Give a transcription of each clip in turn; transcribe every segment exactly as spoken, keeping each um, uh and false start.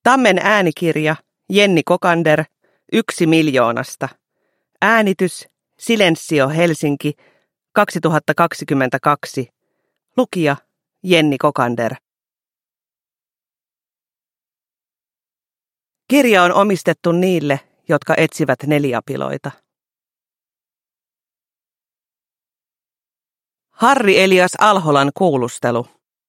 Tammen äänikirja, Jenni Kokander, yksi miljoonasta. Äänitys, Silensio Helsinki, kaksituhattakaksikymmentäkaksi. Lukija, Jenni Kokander. Kirja on omistettu niille, jotka etsivät neliapiloita. Harri Elias Alholan kuulustelu.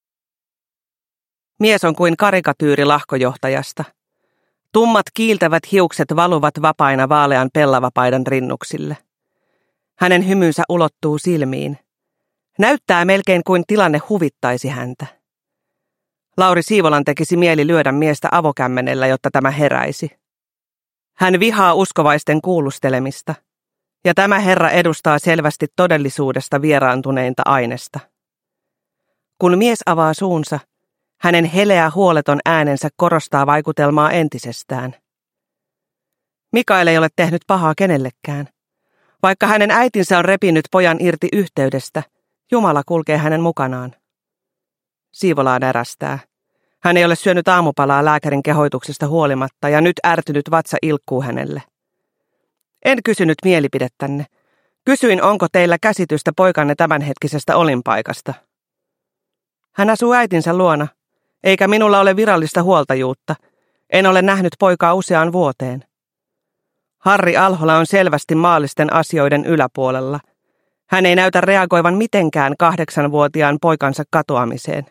Mies on kuin karikatyyri lahkojohtajasta. Tummat kiiltävät hiukset valuvat vapaina vaalean pellavapaidan rinnuksille. Hänen hymynsä ulottuu silmiin. Näyttää melkein kuin tilanne huvittaisi häntä. Lauri Siivolan tekisi mieli lyödä miestä avokämmenellä, jotta tämä heräisi. Hän vihaa uskovaisten kuulustelemista, ja tämä herra edustaa selvästi todellisuudesta vieraantuneinta ainesta. Kun mies avaa suunsa, hänen heleä huoleton äänensä korostaa vaikutelmaa entisestään. Mikael ei ole tehnyt pahaa kenellekään. Vaikka hänen äitinsä on repinyt pojan irti yhteydestä, Jumala kulkee hänen mukanaan. Siivolaa närästää. Hän ei ole syönyt aamupalaa lääkärin kehoituksesta huolimatta ja nyt ärtynyt vatsa ilkkuu hänelle. En kysynyt mielipidettänne. Kysyin, onko teillä käsitystä poikanne tämänhetkisestä olinpaikasta. Hän asuu äitinsä luona, eikä minulla ole virallista huoltajuutta. En ole nähnyt poikaa useaan vuoteen. Harri Alhola on selvästi maallisten asioiden yläpuolella. Hän ei näytä reagoivan mitenkään kahdeksanvuotiaan poikansa katoamiseen.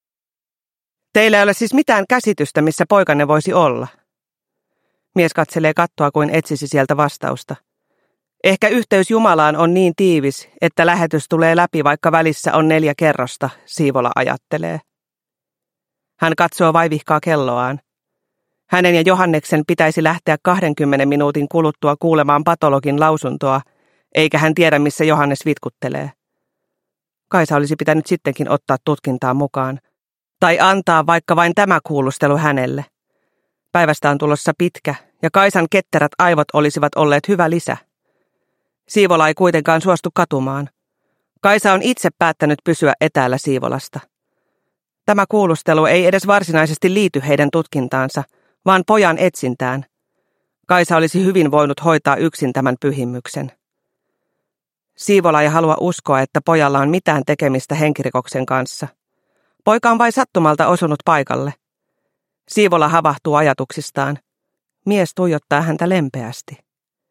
Teillä ei ole siis mitään käsitystä, missä poikanne voisi olla. Mies katselee kattoa kuin etsisi sieltä vastausta. Ehkä yhteys Jumalaan on niin tiivis, että lähetys tulee läpi, vaikka välissä on neljä kerrosta, Siivola ajattelee. Hän katsoo vaivihkaa kelloaan. Hänen ja Johanneksen pitäisi lähteä kahdenkymmenen minuutin kuluttua kuulemaan patologin lausuntoa, eikä hän tiedä, missä Johannes vitkuttelee. Kaisa olisi pitänyt sittenkin ottaa tutkintaan mukaan, tai antaa vaikka vain tämä kuulustelu hänelle. Päivästä on tulossa pitkä, ja Kaisan ketterät aivot olisivat olleet hyvä lisä. Siivola ei kuitenkaan suostu katumaan. Kaisa on itse päättänyt pysyä etäällä Siivolasta. Tämä kuulustelu ei edes varsinaisesti liity heidän tutkintaansa, vaan pojan etsintään. Kaisa olisi hyvin voinut hoitaa yksin tämän pyhimyksen. Siivola ei halua uskoa, että pojalla on mitään tekemistä henkirikoksen kanssa. Poika on vain sattumalta osunut paikalle. Siivola havahtuu ajatuksistaan. Mies tuijottaa häntä lempeästi.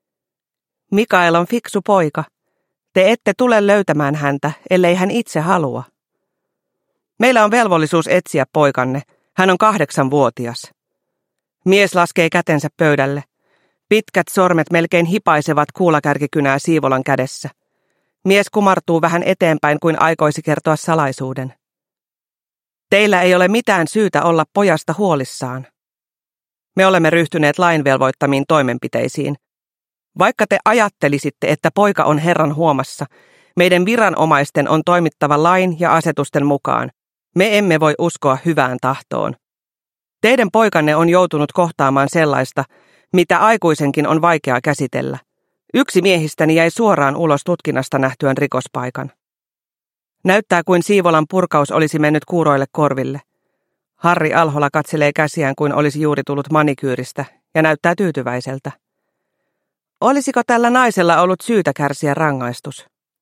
Mikael on fiksu poika. Te ette tule löytämään häntä, ellei hän itse halua. Meillä on velvollisuus etsiä poikanne. Hän on kahdeksanvuotias. Mies laskee kätensä pöydälle. Pitkät sormet melkein hipaisevat kuulakärkikynää Siivolan kädessä. Mies kumartuu vähän eteenpäin kuin aikoisi kertoa salaisuuden. Teillä ei ole mitään syytä olla pojasta huolissaan. Me olemme ryhtyneet lain velvoittamiin toimenpiteisiin. Vaikka te ajattelisitte, että poika on Herran huomassa, meidän viranomaisten on toimittava lain ja asetusten mukaan. Me emme voi uskoa hyvään tahtoon. Teidän poikanne on joutunut kohtaamaan sellaista, mitä aikuisenkin on vaikea käsitellä. Yksi miehistäni jäi suoraan ulos tutkinnasta nähtyään rikospaikan. Näyttää kuin Siivolan purkaus olisi mennyt kuuroille korville. Harri Alhola katselee käsiään kuin olisi juuri tullut manikyyristä ja näyttää tyytyväiseltä. Olisiko tällä naisella ollut syytä kärsiä rangaistus?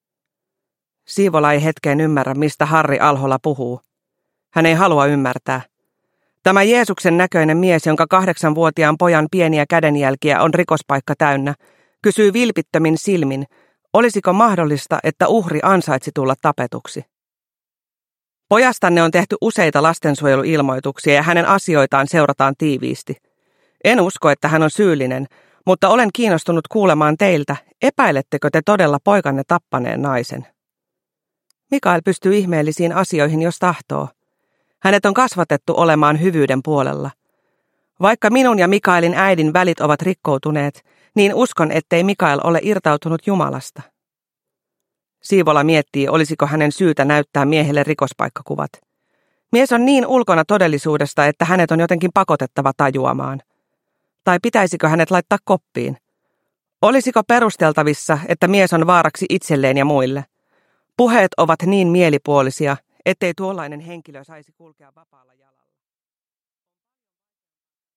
Siivola ei hetkeen ymmärrä, mistä Harri Alhola puhuu. Hän ei halua ymmärtää. Tämä Jeesuksen näköinen mies, jonka kahdeksanvuotiaan pojan pieniä kädenjälkiä on rikospaikka täynnä, kysyy vilpittömin silmin, olisiko mahdollista, että uhri ansaitsi tulla tapetuksi. Pojastanne on tehty useita lastensuojeluilmoituksia ja hänen asioitaan seurataan tiiviisti. En usko, että hän on syyllinen, mutta olen kiinnostunut kuulemaan teiltä, epäilettekö te todella poikanne tappaneen naisen? Mikael pystyy ihmeellisiin asioihin, jos tahtoo. Hänet on kasvatettu olemaan hyvyyden puolella. Vaikka minun ja Mikaelin äidin välit ovat rikkoutuneet, niin uskon, ettei Mikael ole irtautunut Jumalasta. Siivola miettii, olisiko hänen syytä näyttää miehelle rikospaikkakuvat. Mies on niin ulkona todellisuudesta, että hänet on jotenkin pakotettava tajuamaan. Tai pitäisikö hänet laittaa koppiin? Olisiko perusteltavissa, että mies on vaaraksi itselleen ja muille? Puheet ovat niin mielipuolisia, ettei tuollainen henkilö saisi kulkea vapaalla jalalla.